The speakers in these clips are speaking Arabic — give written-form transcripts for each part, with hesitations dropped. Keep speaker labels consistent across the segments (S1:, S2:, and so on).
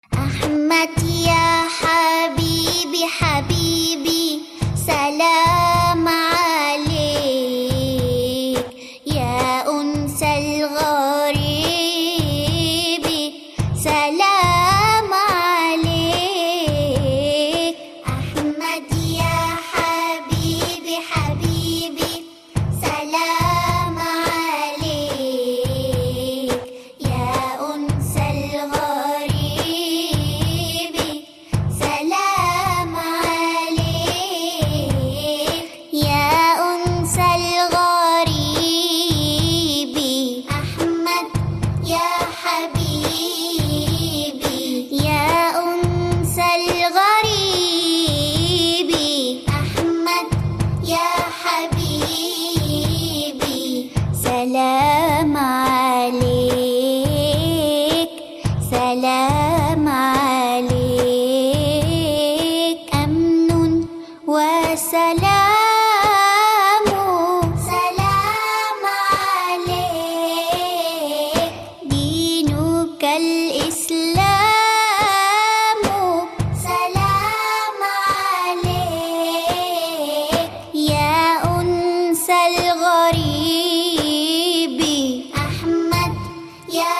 S1: أحمد يا حبيبي حبيبي سلام عليك يا أنس الغريب سلام عليك أحمد يا حبيبي حبيبي سلام عليك يا أنس الغريب سلام عليك يا أنس الغريب أحمد يا حبيبي يا أنس الغريب أحمد يا حبيبي سلام عليك سلام عليك أمن وسلام سلام عليك دينك الإسلام سلام عليك يا أنس الغريب أحمد يا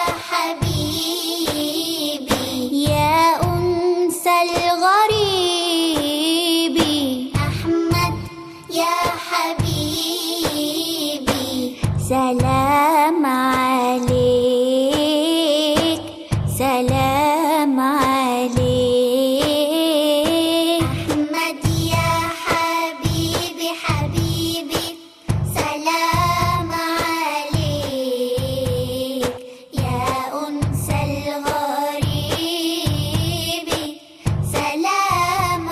S1: حبيبي يا أنس الغريب أحمد يا حبيبي سلام عليك سلام عليك أحمد يا حبيبي حبيبي سلام عليك يا أنس الغريب سلام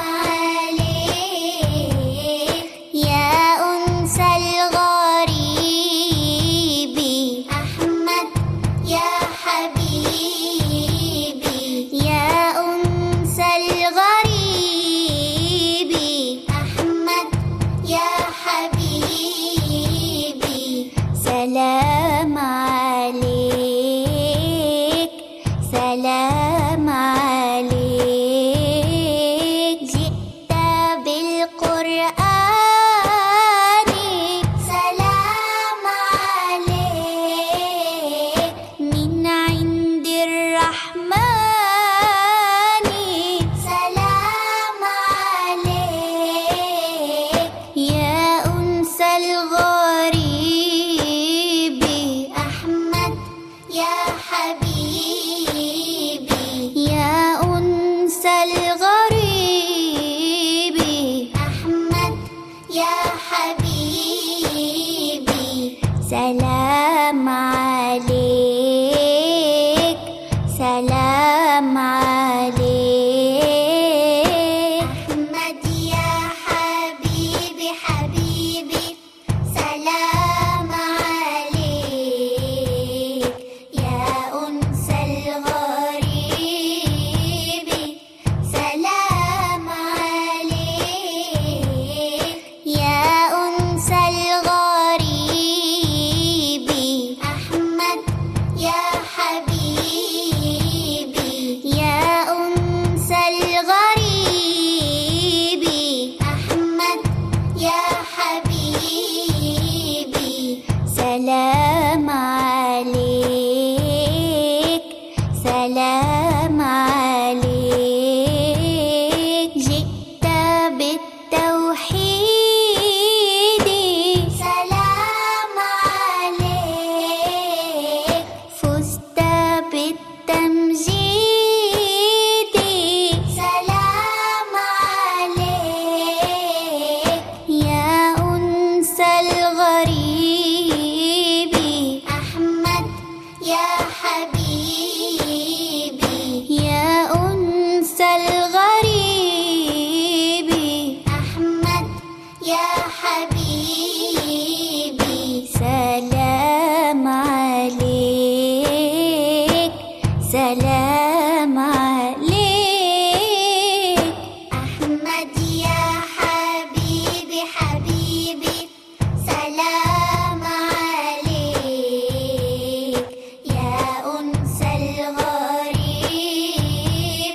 S1: عليك يا أنس الغريب أحمد يا حبيبي يا أنس الغريب أحمد يا حبيبي سلام عليك سلام عليك جئت بالقرآن سلام عليك من عند الرحمن سلام عليك يا أنس الغريب أحمد يا حبيبي يا أنس الغريب أحمد يا حبيبي سلام عليك سلام عليك أحمد يا حبيبي حبيبي سلام عليك يا أنس الغريب سلام عليك يا أنس الغريب أحمد يا حبيبي يا أنس الغريب أحمد يا حبيبي سلام عليك سلام عليك جئت بالتوحيد سلام عليك فزت بالتمجيد سلام عليك يا أنس الغريب أحمد يا حبيبي يا أنس الغريب أحمد يا حبيبي سلام عليك سلام عليك أحمد يا حبيبي حبيبي سلام عليك يا أنس الغريب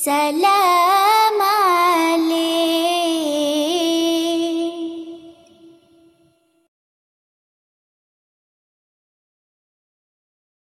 S1: سلام.